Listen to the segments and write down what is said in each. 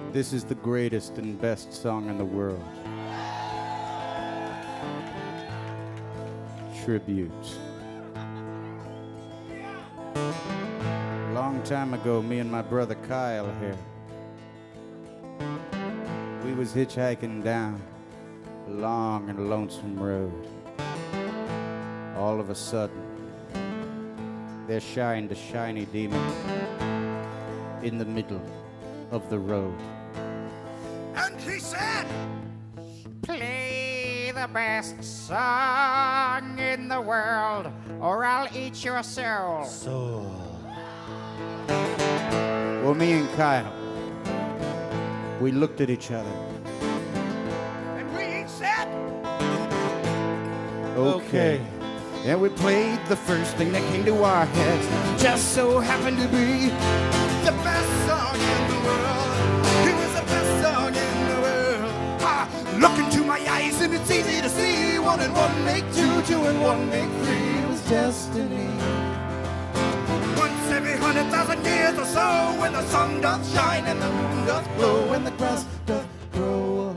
This is the greatest and best song in the world. Tribute. A long time ago, me and my brother Kyle here, we was hitchhiking down a long and lonesome road. All of a sudden, there shined a shiny demon in the middle of the road. And he said, "Play the best song in the world, or I'll eat your soul." Well, me and Kyle, we looked at each other. And we each said, Okay. And we played the first thing that came to our heads. Just so happened to be the best song in the world. It was the best song in the world. Look into my eyes and it's easy to see. 1 and 1 make 2, 2 and 1 make 3. It was destiny. Once every 100,000 years or so, when the sun doth shine and the moon doth glow and the grass doth grow.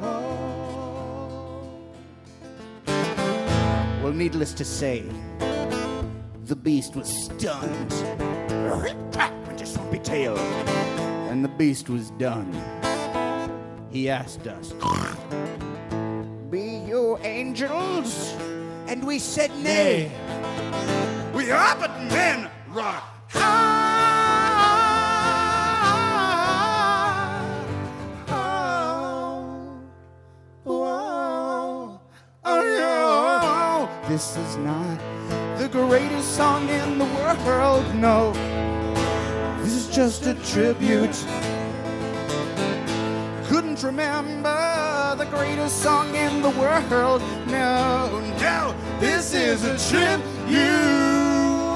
Well, needless to say, the beast was stunned. With his swampy tail. And the beast was done. He asked us, "Be you angels?" And we said, "Nay." We are but men, rock. This is not the greatest song in the world, no. This is just a tribute. Couldn't remember the greatest song in the world, no, no. This is a tribute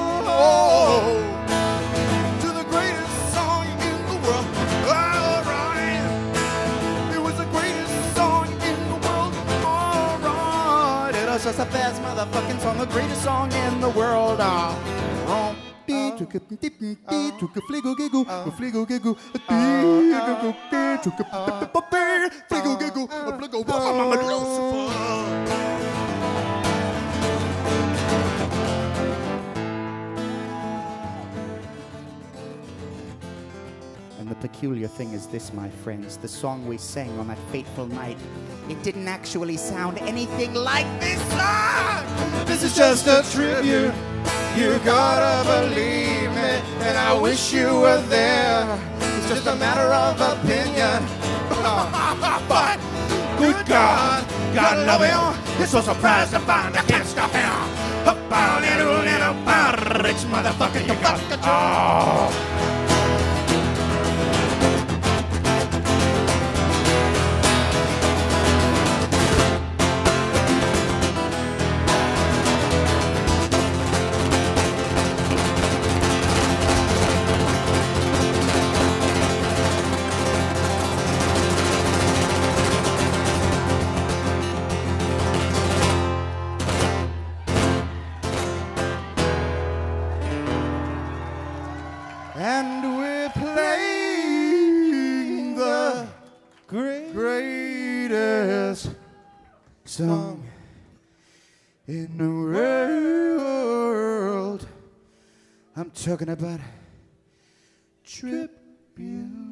To the greatest song in the world. All right. It was the greatest song in the world. All right. It was just the best motherfucking song, the greatest song in the world. Took a fligo giggle, a fligo giggle, a took a Fligo giggle, a fligo, I'm a Lucifer. And the peculiar thing is this, my friends, the song we sang on that fateful night, it didn't actually sound anything like this song. This is just a tribute. You gotta believe me, and I wish you were there. It's just a matter of opinion. But good God, God love him. It's so surprised to find I can't stop him. Up on little rich motherfucker, you got And we're playing the greatest song in the world. I'm talking about tribute.